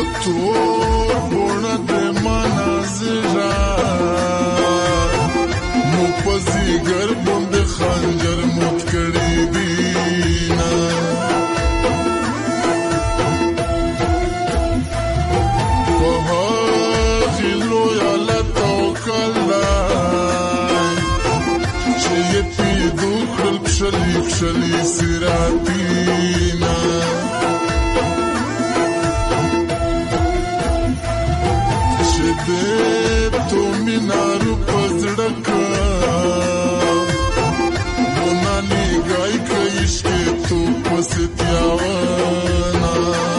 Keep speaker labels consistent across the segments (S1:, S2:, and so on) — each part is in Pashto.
S1: تور بوڼه د منازره مو په ځیګر باندې خنجر موت کړي دینه په هغې لویه له توکل دی چې یې پیدو کړل پښلي پښلي صراطینه تو مینارو پزړه کا ونالي ګای کایش کې تو پستیاونا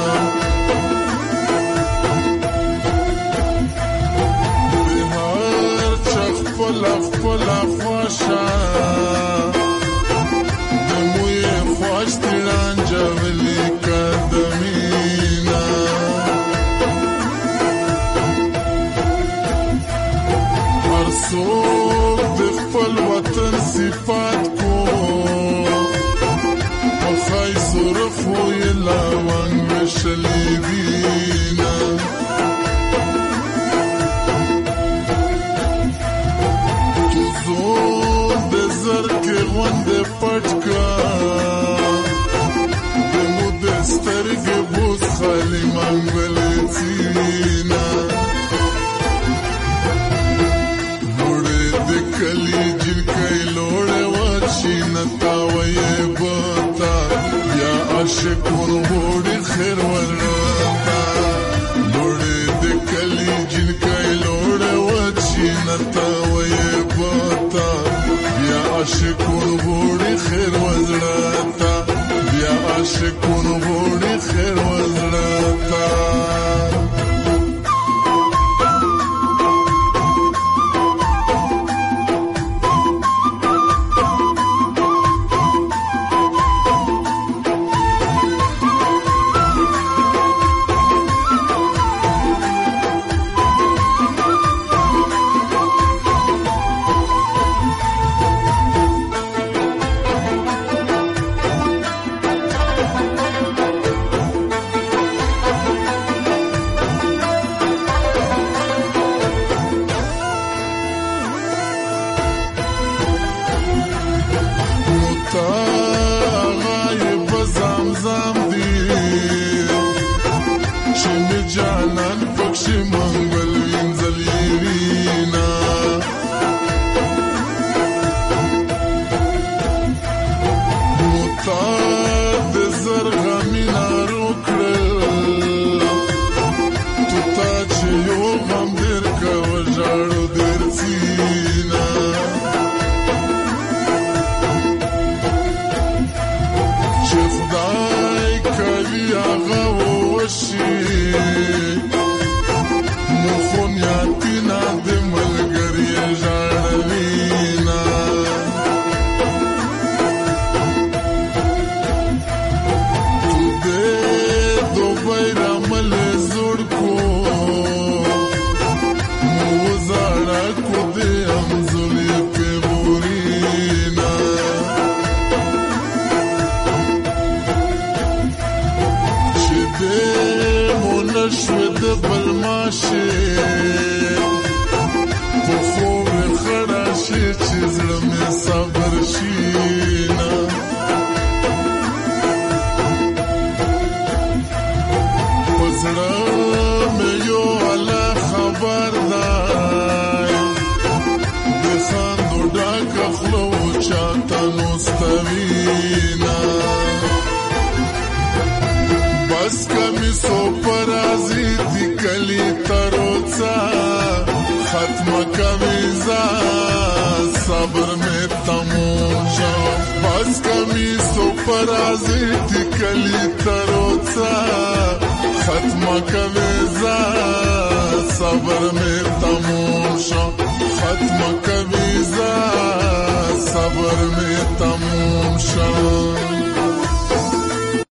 S1: بهار چخ پلا پلا خواشا دموی خوش تیران جولی قدمینا څوک د خپل وطن صفات کو په ښایست و رفو یې لونګ ویشلي دینه تو زور د زرکې غوندې پټ کا د مو د سترګې بوس خالي منګولې ځینه کلی جنکای لوڑے وچی نتاوی بوتا یا عاشق ورغوڑی خیر ورنتا لوڑے دے کلی جنکای لوڑے وچی نتاوی بوتا یا عاشق ورغوڑی خیر ورنتا یا عاشق ورغوڑی خیر ورنتا غایب زمزم دی چې می جانان پکښې منګل وینځلیرینا موتا د زرغمي نارو کړل تو تا چې یو غم ډېر کوه ژاړو ډېر ځینا مخونیاتینا د ملګری ژړوینا تو دې دوبۍ رامل زوړ کو مو زړه کو دې امزولې په ګورینا چې دې نشوه د بلماشه په خوب خړا شي چې زړه مې صبر شي نه په زړه مې یو الله خبر دی د خاندو ډکه خوله چاته نوستوینه بس کمی سو پرازی دی کلی تروڅا ختم کمی زا صبر میں تموم شو بس کمی سو پرازی دی کلی تروڅا ختم کمی زا صبر میں تموم شو ختم کمی زا صبر میں تموم شو